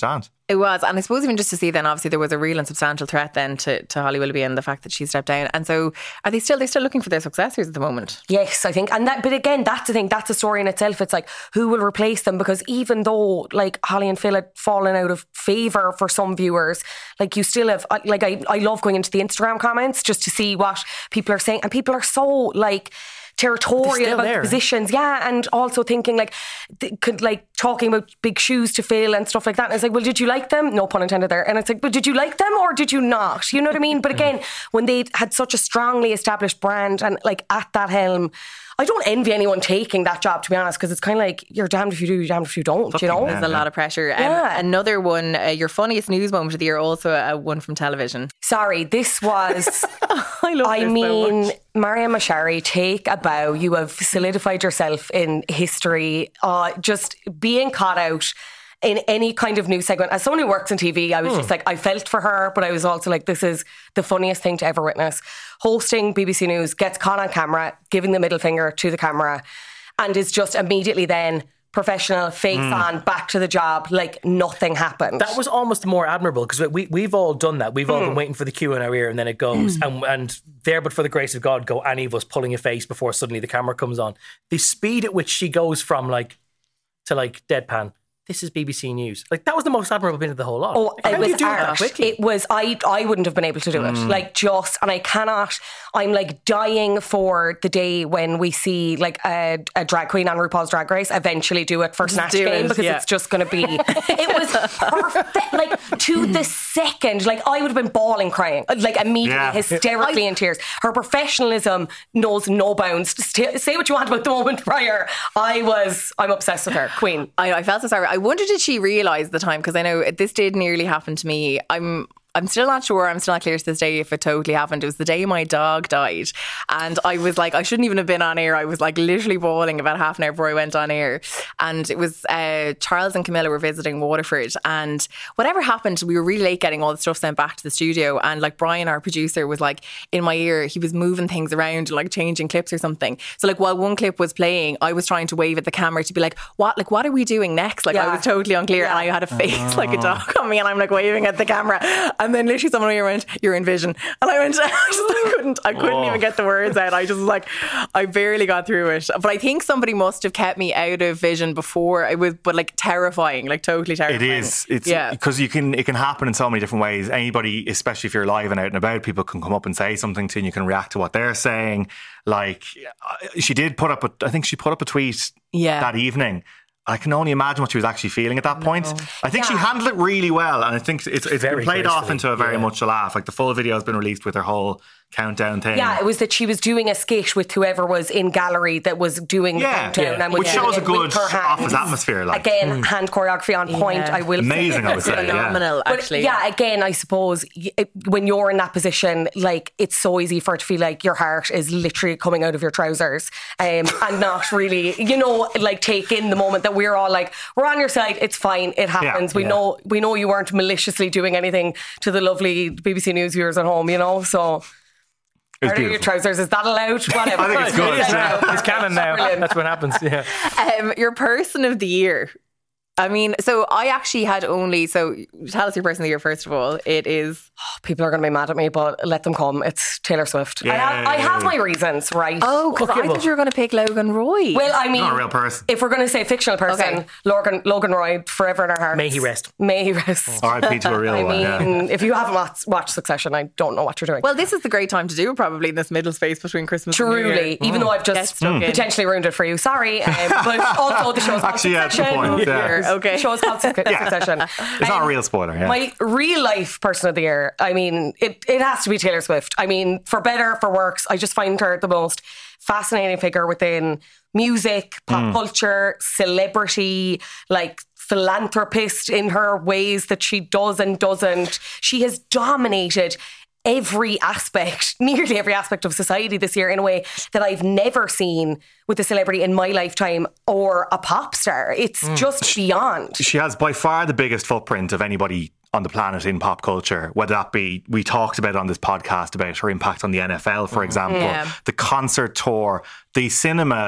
It was, and I suppose even just to see then, obviously there was a real and substantial threat then to, to Holly Willoughby and the fact that she stepped down. And so are they still, they're still looking for their successors at the moment? Yes, I think. And that, but again, that's the thing, that's a story in itself. It's like, who will replace them? Because even though like Holly and Phil had fallen out of favour for some viewers, like you still have, like I, I love going into the Instagram comments just to see what people are saying. And people are so like, territorial about the positions, yeah, and also thinking like, th- could like talking about big shoes to fill and stuff like that. And it's like, well, did you like them? No pun intended there. And it's like, well, did you like them or did you not? You know what I mean? But again, when they had such a strongly established brand and like at that helm, I don't envy anyone taking that job, to be honest, because it's kind of like you're damned if you do, you're damned if you don't. Fucking you know, there's a lot of pressure. Um, Yeah. Another one, uh, your funniest news moment of the year, also a one from television. Sorry, this was. I love I this so mean, much. Mariam Mashari, take a bow. You have solidified yourself in history. Uh, just being caught out in any kind of news segment. As someone who works in T V, I was Hmm. just like, I felt for her, but I was also like, this is the funniest thing to ever witness. Hosting B B C News, gets caught on camera, giving the middle finger to the camera, and is just immediately then professional, face Mm. on, back to the job, like nothing happened. That was almost more admirable because we, we've all done that. We've all been waiting for the cue in our ear and then it goes. and, and there, but for the grace of God, go any of us pulling a face before suddenly the camera comes on. The speed at which she goes from like to like deadpan. This is B B C News. Like that was the most admirable bit of the whole lot. Oh, How it do was you do it that art. quickly? It was. I. I wouldn't have been able to do it. Mm. Like just, and I cannot. I'm like dying for the day when we see like a, a drag queen on RuPaul's Drag Race eventually do it for Just Snatch do Game it, because yeah. it's just going to be. It was perfect. Like to the second. Like I would have been bawling, crying, like immediately, Yeah. hysterically in tears. Her professionalism knows no bounds. St- say what you want about the moment prior. I was. I'm obsessed with her, Queen. I, I felt so sorry. I wonder, did she realise the time? Because I know this did nearly happen to me. I'm I'm still not sure. I'm still not clear to this day if it totally happened. It was the day my dog died. And I was like, I shouldn't even have been on air. I was like literally bawling about half an hour before I went on air. And it was uh, Charles and Camilla were visiting Waterford. And whatever happened, we were really late getting all the stuff sent back to the studio. And like Brian, our producer, was like in my ear. He was moving things around, like changing clips or something. So like while one clip was playing, I was trying to wave at the camera to be like, what? Like, what are we doing next? Like Yeah. I was totally unclear. Yeah. And I had a face like a dog on me and I'm like waving at the camera. And then literally someone here went, you're in vision. And I went, I, just, I couldn't, I couldn't Oh. even get the words out. I just was like, I barely got through it. But I think somebody must have kept me out of vision before. It was, but like terrifying, like totally It terrifying. is. It's yeah. because you can. It can happen in so many different ways. Anybody, especially if you're live and out and about, people can come up and say something to you, and you can react to what they're saying. Like uh, she did put up. A, I think she put up a tweet Yeah. that evening. I can only imagine what she was actually feeling at that point. I think she handled it really well, and I think it's, it's Very been played off gracefully, into a very yeah. much a laugh. Like the full video has been released with her whole countdown thing. Yeah, it was that she was doing a skit with whoever was in gallery that was doing Yeah. the countdown Yeah. and was Which doing shows a it good with her hands. office atmosphere, like. Again, hand choreography on point. Yeah. I will Amazing, say. I would say, yeah. Phenomenal, But actually. yeah, again, I suppose y- it, when you're in that position, like it's so easy for it to feel like your heart is literally coming out of your trousers, um, and not really, you know, like take in the moment that we're all like, we're on your side. It's fine. It happens. Yeah. we Yeah. know. We know you weren't maliciously doing anything to the lovely B B C News viewers at home. You know, so. It was Out of your beautiful. trousers, is that allowed? Whatever. I think it's good, It's yeah. allowed. It's canon now. Brilliant. That's what happens. Yeah. Um, your person of the year. I mean, so I actually had only, so tell us your person of the year first of all. It is. People are going to be mad at me, but let them come. It's Taylor Swift. I, have, I have my reasons, right? Oh, because Okay, I well- thought you were going to pick Logan Roy. Well, I mean, Not a real person. if we're going to say fictional person, Okay. Logan, Logan Roy, forever in our hearts. May he rest. May he rest. R I P to a real I one. mean, Yeah. if you haven't watched, watched Succession, I don't know what you're doing. well, this is the great time to do it, probably in this middle space between Christmas and New Year. Truly, even though I've Get just stuck in. potentially ruined it for you. Sorry. Um, but also the show's called Actually, yeah, that's the Succession. point, yeah. Here, okay. The show's called Suc- Succession. It's not a real spoiler. Yeah. My real life person of the year, I mean, it, it has to be Taylor Swift. I mean, for better, for worse, I just find her the most fascinating figure within music, pop culture, celebrity, like philanthropist in her ways that she does and doesn't. She has dominated every aspect, nearly every aspect of society this year in a way that I've never seen with a celebrity in my lifetime or a pop star. It's just beyond. She has by far the biggest footprint of anybody on the planet in pop culture, whether that be, we talked about on this podcast about her impact on the N F L, for example, Yeah. the concert tour, the cinema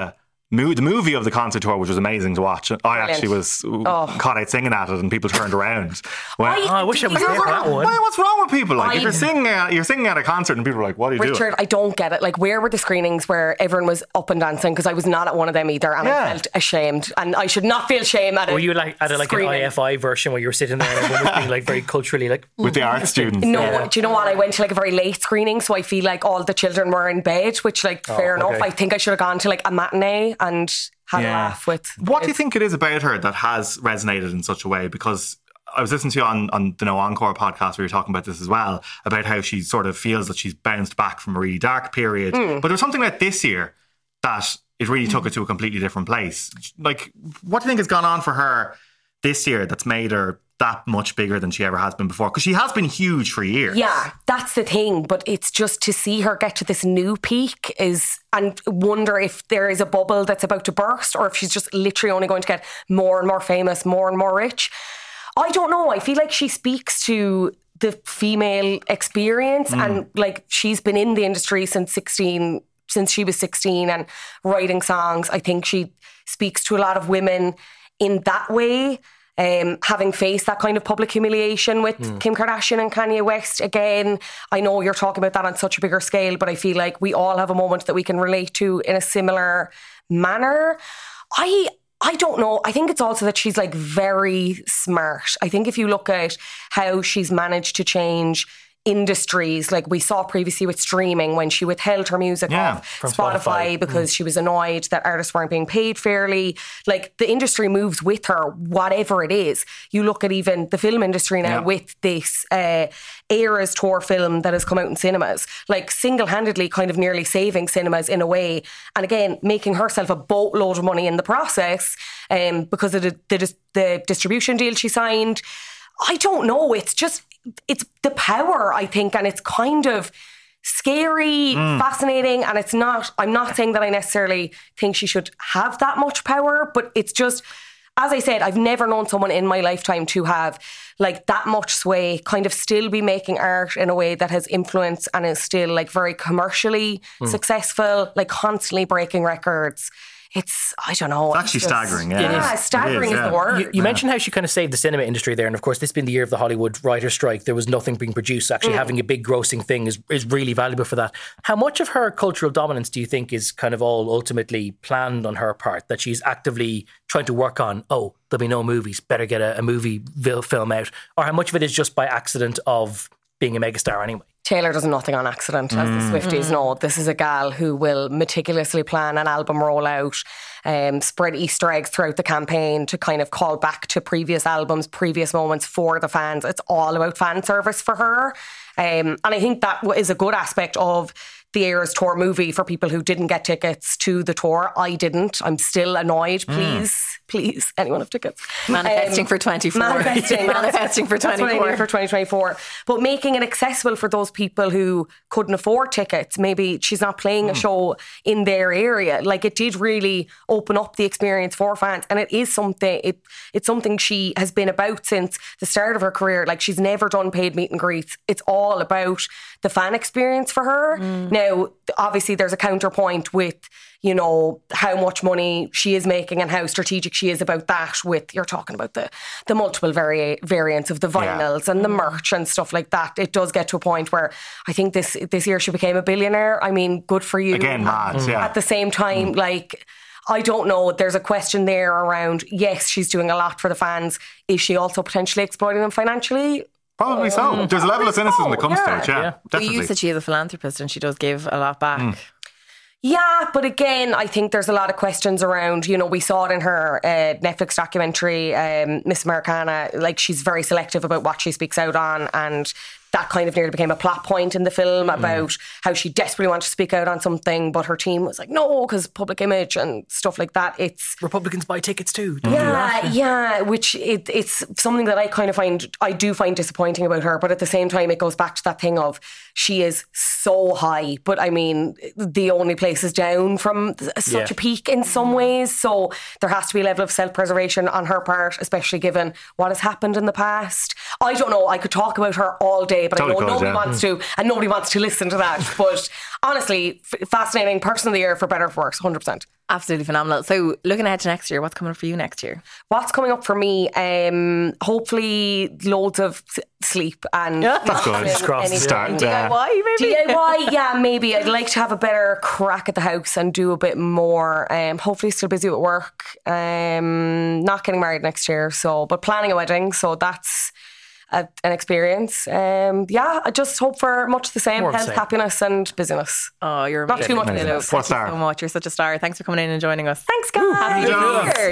mo- the movie of the concert tour, which was amazing to watch. I Brilliant. actually was Oh. caught out singing at it, and people turned around. Well, I- Oh, I wish I was you there know for that one. why, what's wrong with people? Like, I- if you're singing, at, you're singing at a concert, and people are like, "What are you Richard, doing?" I don't get it. Like, where were the screenings where everyone was up and dancing? Because I was not at one of them either, and Yeah. I felt ashamed. And I should not feel shame at it. Were you like at a, like screening. an I F I version where you were sitting there and everyone was being like very culturally like With the art students. No, Yeah. do you know what? I went to like a very late screening, so I feel like all the children were in bed, which, like, fair okay. enough. I think I should have gone to like a matinee and had a laugh with. What do you think it is about her that has resonated in such a way? Because I was listening to you on, on the No Encore podcast where you're talking about this as well, about how she sort of feels that she's bounced back from a really dark period. Mm. But there's something about this year that it really took it to a completely different place. Like, what do you think has gone on for her this year that's made her that much bigger than she ever has been before? Because she has been huge for years. Yeah, that's the thing. But it's just to see her get to this new peak is, and wonder if there is a bubble that's about to burst, or if she's just literally only going to get more and more famous, more and more rich. I don't know. I feel like she speaks to the female experience, Mm. and like she's been in the industry since sixteen, since she was sixteen, and writing songs. I think she speaks to a lot of women in that way. Um, having faced that kind of public humiliation with Mm. Kim Kardashian and Kanye West again. I know you're talking about that on such a bigger scale, but I feel like we all have a moment that we can relate to in a similar manner. I I don't know. I think it's also that she's like very smart. I think if you look at how she's managed to change industries, like we saw previously with streaming when she withheld her music Yeah, off from Spotify, Spotify. because she was annoyed that artists weren't being paid fairly. Like, the industry moves with her, whatever it is. You look at even the film industry now Yeah. with this uh, Eras Tour film that has come out in cinemas, like single-handedly kind of nearly saving cinemas in a way. And again, making herself a boatload of money in the process um, because of the, the, the distribution deal she signed. I don't know. It's just, it's the power, I think, and it's kind of scary, fascinating, and it's not, I'm not saying that I necessarily think she should have that much power, but it's just, as I said, I've never known someone in my lifetime to have like that much sway, kind of still be making art in a way that has influence and is still like very commercially successful, like constantly breaking records. It's, I don't know. It's actually just- staggering, yeah. Yeah, It is. staggering It is, is, the yeah. word. You, you mentioned how she kind of saved the cinema industry there, and of course, this being the year of the Hollywood writer's strike, there was nothing being produced. Actually, Mm. having a big grossing thing is is really valuable for that. How much of her cultural dominance do you think is kind of all ultimately planned on her part? That she's actively trying to work on? Oh, there'll be no movies. Better get a, a movie vil- film out. Or how much of it is just by accident of being a megastar anyway? Taylor does nothing on accident, as the Swifties know. This is a gal who will meticulously plan an album rollout, um, spread Easter eggs throughout the campaign to kind of call back to previous albums, previous moments for the fans. It's all about fan service for her. Um, and I think that is a good aspect of the Eras Tour movie for people who didn't get tickets to the tour. I didn't. I'm still annoyed. Please, please, anyone have tickets? Manifesting Um, for twenty-four. Manifesting, Manifesting for That's what I twenty-four. need for twenty twenty-four. But making it accessible for those people who couldn't afford tickets. Maybe she's not playing a show in their area. Like, it did really open up the experience for fans, and it is something. It it's something she has been about since the start of her career. Like, she's never done paid meet and greets. It's all about the fan experience for her. Now, obviously, there's a counterpoint with, you know, how much money she is making and how strategic she is about that. With, you're talking about the the multiple vari- variants of the vinyls and the merch and stuff like that. It does get to a point where I think this this year she became a billionaire. I mean, good for you. Again, mad, yeah. At the same time, like, I don't know. There's a question there around, yes, she's doing a lot for the fans. Is she also potentially exploiting them financially? Probably so. There's a level of cynicism that comes to Yeah. it, yeah. Yeah. We Definitely. use that she is a philanthropist and she does give a lot back. Yeah, but again, I think there's a lot of questions around, you know, we saw it in her uh, Netflix documentary, um, Miss Americana, like, she's very selective about what she speaks out on, and that kind of nearly became a plot point in the film about how she desperately wanted to speak out on something, but her team was like, no, because public image and stuff like that. It's Republicans buy tickets too. Don't do yeah, that. yeah, which it, it's something that I kind of find, I do find disappointing about her. But at the same time, it goes back to that thing of she is so high, but I mean, the only place is down from such Yeah. a peak in some ways. So there has to be a level of self-preservation on her part, especially given what has happened in the past. I don't know, I could talk about her all day, but Totally I know could, nobody yeah. wants to, and nobody wants to listen to that. But honestly, f- fascinating person of the year for better or for worse, one hundred percent. Absolutely phenomenal. So looking ahead to next year, what's coming up for you next year? What's coming up for me? Um, hopefully loads of s- sleep and That's good. any- Just cross the any- start. D I Y maybe? D I Y, yeah, maybe. I'd like to have a better crack at the house and do a bit more. Um, hopefully still busy with work. Um, not getting married next year, so but planning a wedding. So that's a, an experience. Um, yeah, I just hope for much the same: More of the health, same. happiness, and busyness. Oh, you're Not amazing. too much. Amazing. Lilo. What Thank you star? so much. You're such a star. Thanks for coming in and joining us. Thanks, guys. Happy New Year.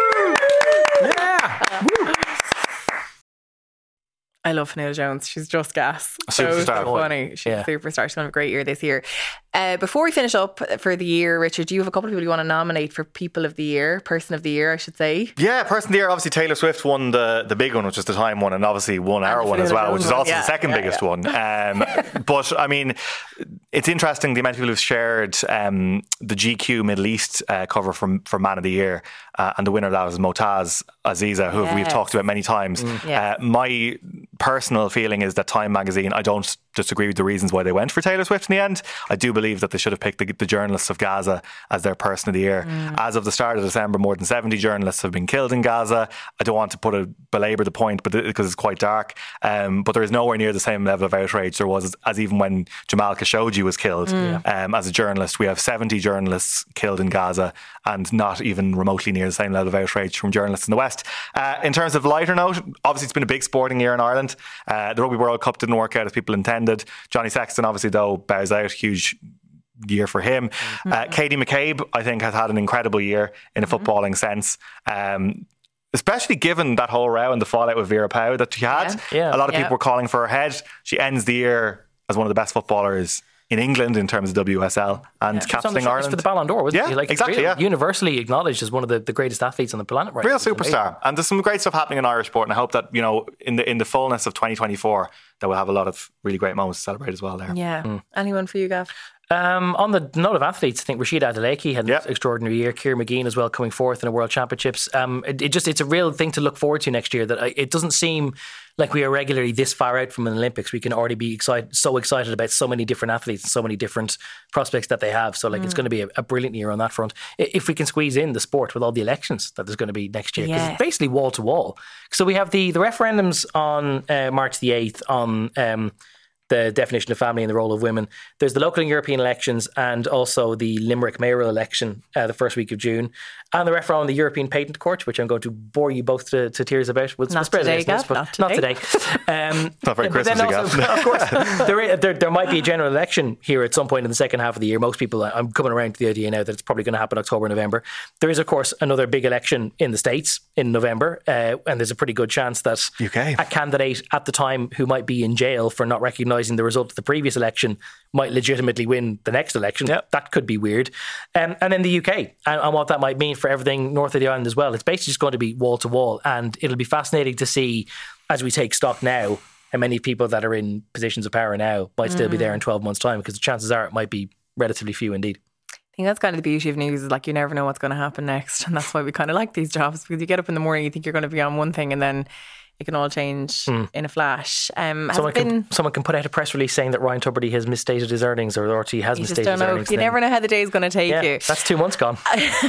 I love Fionnuala Jones. She's just gas. So, Superstar. so funny. She's Yeah. a superstar. She's going to have a great year this year. Uh, before we finish up for the year, Richard, do you have a couple of people you want to nominate for People of the Year, Person of the Year, I should say? Yeah, Person of the Year, obviously Taylor Swift won the, the big one, which is the Time one, and obviously won our the one as Fionnuala well, which is Jones also one, the yeah, second yeah, biggest yeah. one. Um, but, I mean, it's interesting the amount of people who've shared um, the G Q Middle East uh, cover from, for Man of the Year, uh, and the winner of that was Motaz Aziza, who we've Yes. talked about many times. Yes. Uh, my personal feeling is that Time magazine, I don't disagree with the reasons why they went for Taylor Swift in the end. I do believe that they should have picked the, the journalists of Gaza as their Person of the Year. As of the start of December, more than seventy journalists have been killed in Gaza. I don't want to put a belabor the point, but because it's quite dark. Um, but there is nowhere near the same level of outrage there was as, as even when Jamal Khashoggi was killed um, as a journalist. We have seventy journalists killed in Gaza, and not even remotely near the same level of outrage from journalists in the West. Uh, in terms of lighter note, obviously it's been a big sporting year in Ireland. Uh, the Rugby World Cup didn't work out as people intended. Johnny Sexton obviously though bows out, huge year for him. Mm-hmm. Uh, Katie McCabe I think has had an incredible year in a mm-hmm. footballing sense. Um, Especially given that whole row and the fallout with Vera Pauw that she had. Yeah. Yeah. A lot of Yeah. people were calling for her head. She ends the year as one of the best footballers in England in terms of W S L and It's on the captaining shortlist Ireland. for the Ballon d'Or, wasn't Yeah, he? Like, exactly, real- yeah. Universally acknowledged as one of the, the greatest athletes on the planet right Real now. It's amazing. superstar. And there's some great stuff happening in Irish sport, and I hope that, you know, in the in the fullness of twenty twenty-four that we'll have a lot of really great moments to celebrate as well there. Yeah. Anyone for you, Gav? Um, on the note of athletes, I think Rashida Adeleke had an Yep. extraordinary year. Keir McGean as well, coming fourth in the World Championships. Um, it, it just it's a real thing to look forward to next year. That I, it doesn't seem like we are regularly this far out from an Olympics. We can already be excited, so excited about so many different athletes and so many different prospects that they have. So like Mm. it's going to be a, a brilliant year on that front. I- If we can squeeze in the sport with all the elections that there's going to be next year, because Yes. it's basically wall to wall. So we have the the referendums on uh, March the eighth on. Um, the definition of family and the role of women. There's the local and European elections, and also the Limerick mayoral election uh, the first week of June, and the referendum on the European Patent Court, which I'm going to bore you both to, to tears about. We'll Not spare the today, listeners, Gav, but not not today. today. Um, Not very but then Christmassy, also, Gav. of course, there, is- there, there might be a general election here at some point in the second half of the year. Most people, I'm coming around to the idea now that it's probably going to happen October, November. There is, of course, another big election in the States in November, uh, and there's a pretty good chance that U K. a candidate at the time who might be in jail for not recognising the result of the previous election might legitimately win the next election. Yep. That could be weird. Um, and then the U K and, and what that might mean for everything north of the island as well. It's basically just going to be wall to wall, and it'll be fascinating to see as we take stock now how many people that are in positions of power now might still be there in twelve months' time, because the chances are it might be relatively few indeed. I think that's kind of the beauty of news, is like you never know what's going to happen next. And that's why we kind of like these jobs, because you get up in the morning, you think you're going to be on one thing, and then it can all change in a flash. Um, has Someone it been, can, someone can put out a press release saying that Ryan Tubridy has misstated his earnings, or R T has you just misstated don't his know. earnings. You then- never know how the day is going to take Yeah, you. that's two months gone.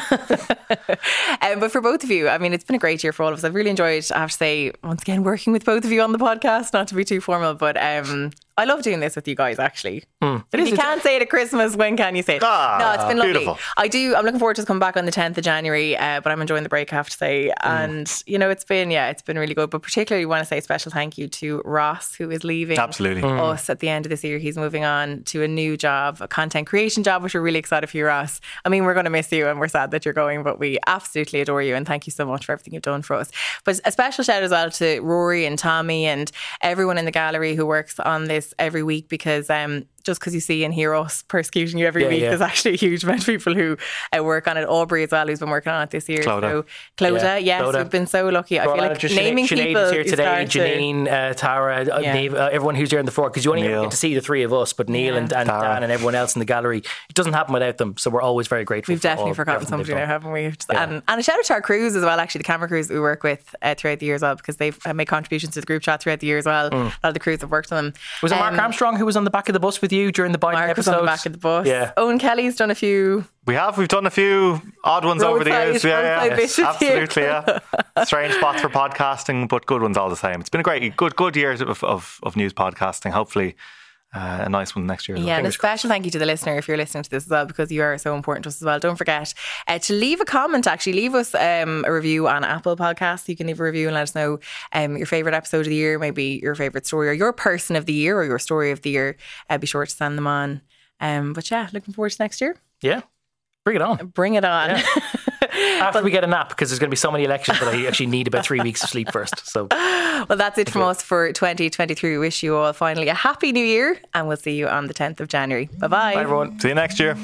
um, but for both of you, I mean, it's been a great year for all of us. I've really enjoyed, I have to say, once again, working with both of you on the podcast, not to be too formal, but um, I love doing this with you guys, actually. It If is you a- can't say it at Christmas, when can you say it? Ah, no, it's been lovely. beautiful. I do, I'm looking forward to us coming back on the tenth of January, uh, but I'm enjoying the break, I have to say. And, you know, it's been, yeah, it's been really good. But particularly want to say a special thank you to Ross, who is leaving Absolutely. us at the end of this year. He's moving on to a new job, a content creation job, which we're really excited for you, Ross. I mean, we're going to miss you and we're sad that you're going, but we absolutely adore you, and thank you so much for everything you've done for us. But a special shout out as well to Rory and Tommy and everyone in the gallery who works on this every week, because um, just because you see and hear us persecuting you every Yeah, week, yeah. there's actually a huge amount of people who uh, work on it. Aubrey as well, who's been working on it this year. Clodagh. So, Clodagh, Yeah, yes, Clodagh. we've been so lucky. I feel like Just naming Sinead people is here you today, start to- Janine, uh, Tara, uh, Yeah. Neve, uh, everyone who's here on the floor, because you only ever Neil. get to see the three of us, but Neil Yeah. and, and Tara. Dan and everyone else in the gallery, it doesn't happen without them. So we're always very grateful. We've for definitely all- forgotten everything they've somebody now, done. haven't we? Just- Yeah. And, and a shout out to our crews as well, actually, the camera crews that we work with uh, throughout the year as well, because they've uh, made contributions to the group chat throughout the year as well. A lot of the crews have worked on them. Was it Mark Um, Armstrong who was on the back of the bus with you during the Biden Mark was episode. on the back of the bus. Yeah. Owen Kelly's done a few. We have. We've done a few odd ones over the Roadside- years. Yeah, yeah. roadside bitches Absolutely, yeah. Strange spots for podcasting, but good ones all the same. It's been a great, good, good years of, of, of news podcasting. Hopefully, uh, a nice one next year. Yeah, and a special thank you to the listener if you're listening to this as well, because you are so important to us as well. Don't forget uh, to leave a comment, actually. Leave us um, a review on Apple Podcasts. You can leave a review and let us know um, your favourite episode of the year, maybe your favourite story or your person of the year or your story of the year. Uh, be sure to send them on. Um, but yeah, looking forward to next year. Yeah. Bring it on. Bring it on. Yeah. After we get a nap, because there's going to be so many elections that I actually need about three weeks of sleep first. So, well, that's it from us for twenty twenty-three. We wish you all finally a happy new year, and we'll see you on the tenth of January. Bye-bye. Bye, everyone. See you next year.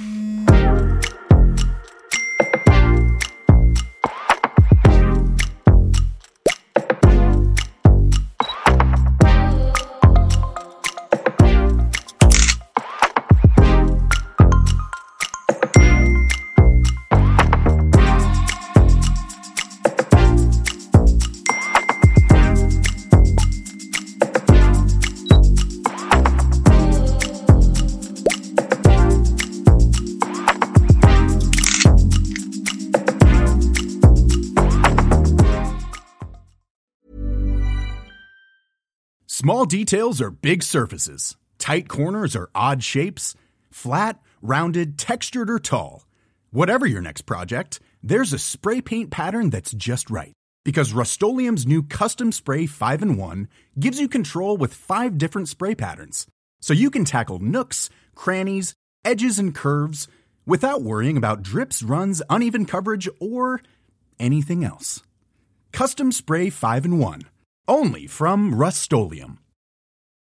Small details are big surfaces. Tight corners are odd shapes. Flat, rounded, textured, or tall. Whatever your next project, there's a spray paint pattern that's just right. Because Rust-Oleum's new Custom Spray five in one gives you control with five different spray patterns. So you can tackle nooks, crannies, edges, and curves without worrying about drips, runs, uneven coverage, or anything else. Custom Spray five in one. Only from Rust-Oleum.